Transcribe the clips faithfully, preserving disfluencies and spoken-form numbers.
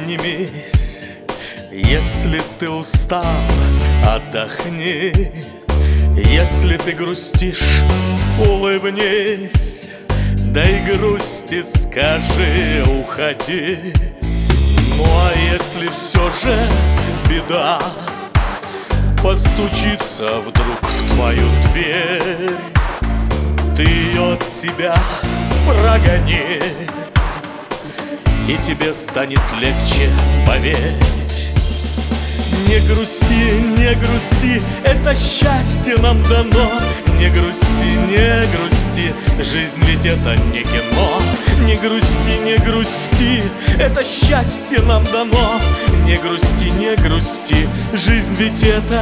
Поднимись, если ты устал, отдохни. Если ты грустишь, улыбнись. Да и грусти скажи, уходи. Ну а если все же беда постучится вдруг в твою дверь, ты ее от себя прогони, и тебе станет легче, поверь. Не грусти, не грусти, это счастье нам дано. Не грусти, не грусти, жизнь ведь это не кино. Не грусти, не грусти, это счастье нам дано. Не грусти, не грусти, жизнь ведь это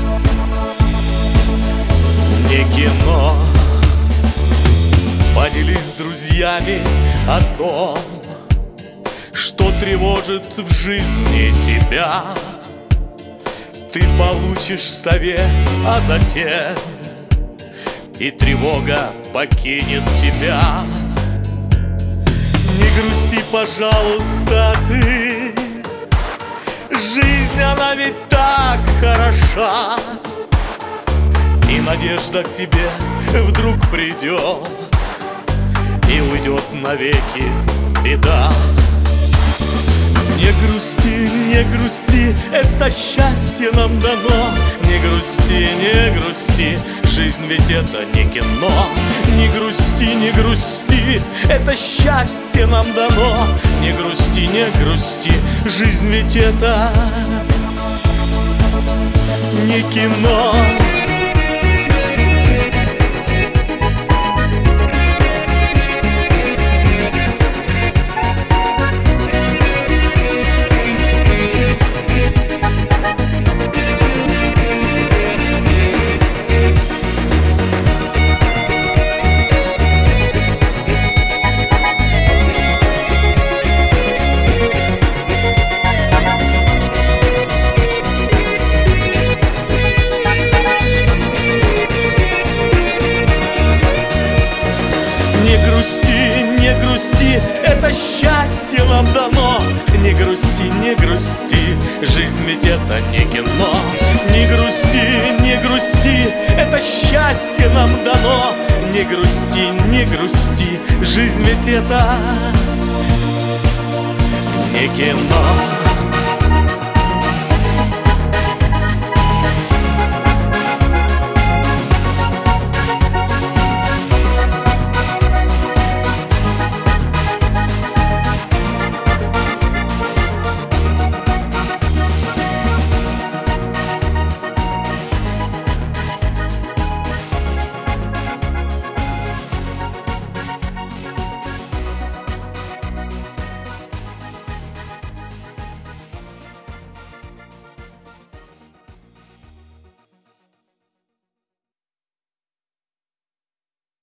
не кино. Поделись с друзьями о том, что тревожит в жизни тебя. Ты получишь совет, а затем и тревога покинет тебя. Не грусти, пожалуйста, ты. Жизнь, она ведь так хороша, и надежда к тебе вдруг придет, и уйдет навеки беда. Не грусти, не грусти, это счастье нам дано. Не грусти, не грусти, жизнь ведь это не кино. Не грусти, не грусти, это счастье нам дано. Не грусти, не грусти, жизнь ведь это не кино. Не грусти, не грусти, это счастье нам дано. Не грусти, не грусти, жизнь ведь это не кино. Не грусти, не грусти, это счастье нам дано. Не грусти, не грусти, жизнь ведь это не кино.